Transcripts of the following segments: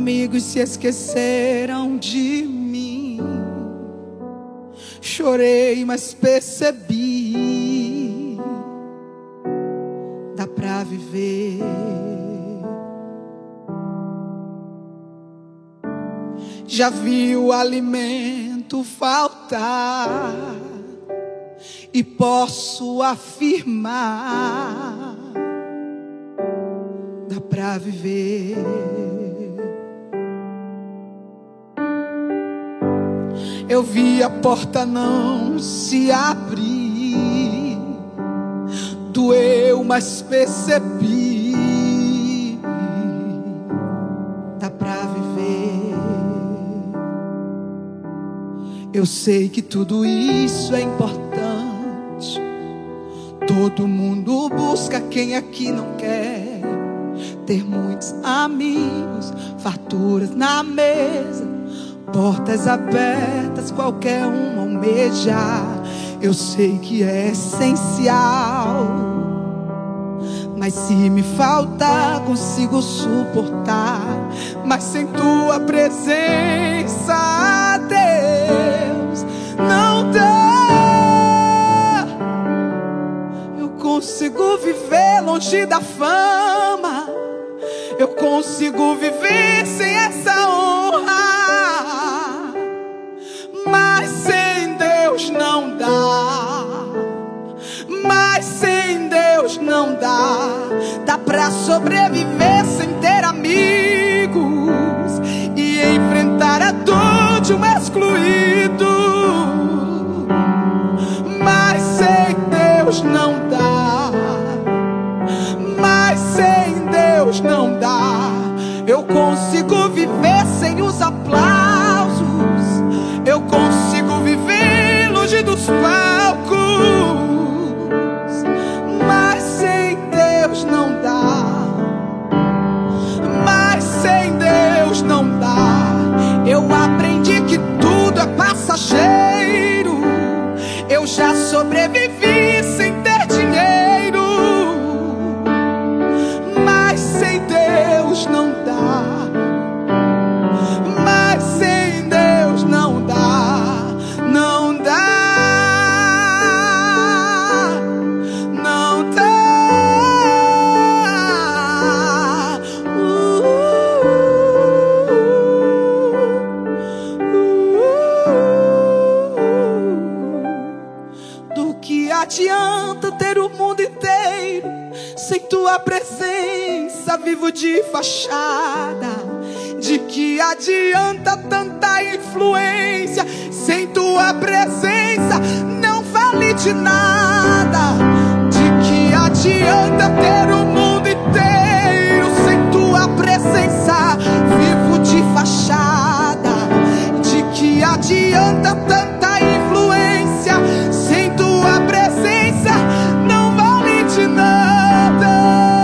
Amigos se esqueceram de mim. Chorei, mas percebi, dá pra viver. Já vi o alimento faltar e posso afirmar, dá pra viver. Eu vi a porta não se abrir, doeu, mas percebi, dá pra viver. Eu sei que tudo isso é importante. Todo mundo busca, quem aqui não quer ter muitos amigos, farturas na mesa, portas abertas, qualquer um almejar. Eu sei que é essencial, mas se me faltar, consigo suportar. Mas sem tua presença, Deus, não dá. Eu consigo viver longe da fama, eu consigo viver sem essa honra, mas sem Deus não dá. Mas sem Deus não dá. Dá pra sobreviver sem ter amigos e enfrentar a dor de um excluído, mas sem Deus não dá. Mas sem Deus não dá. Eu consigo viver sem os aplausos, eu consigo viver longe dos palcos, mas sem Deus não dá. Mas sem Deus não dá. Eu aprendi que tudo é passageiro. Eu já sobrevivi sem ter dinheiro, mas sem Deus não dá. Mas sem Deus não dá. Não dá. Não dá. Do que adianta ter o mundo inteiro sem tua presença? Vivo de fachada. De que adianta tanta influência sem tua presença? Não vale de nada. De que adianta ter o mundo inteiro sem tua presença? Vivo de fachada. De que adianta tanta influência sem tua presença? Não vale de nada.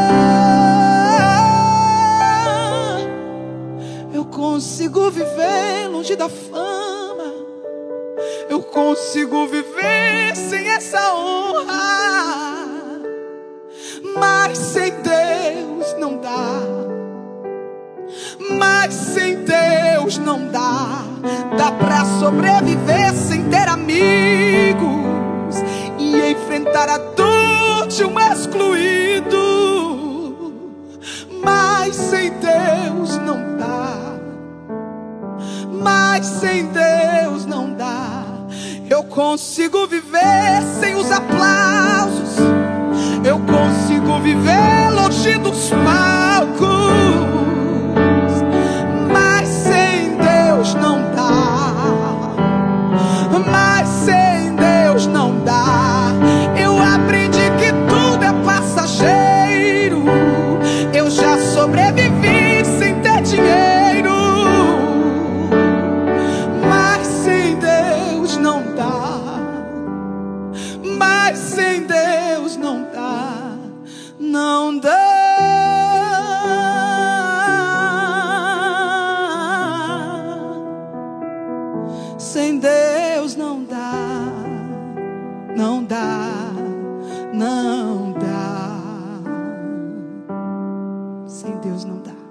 Eu consigo viver longe da fama, eu consigo viver sem essa honra, mas sem Deus não dá. Mas sem Deus não dá. Dá pra sobreviver sem ter amigos e enfrentar a dor de um excluído, mas sem Deus não dá. Mas sem Deus não dá. Eu consigo viver sem os aplausos, eu consigo viver longe dos palcos, mas sem Deus não dá. Mas sem Deus não dá. Eu aprendi que tudo é passageiro. Eu já sobrevivi sem ter dinheiro, mas sem Deus não dá. Mas sem Deus não dá. Não dá. Sem Deus não dá. Não dá. Não dá. Sem Deus não dá.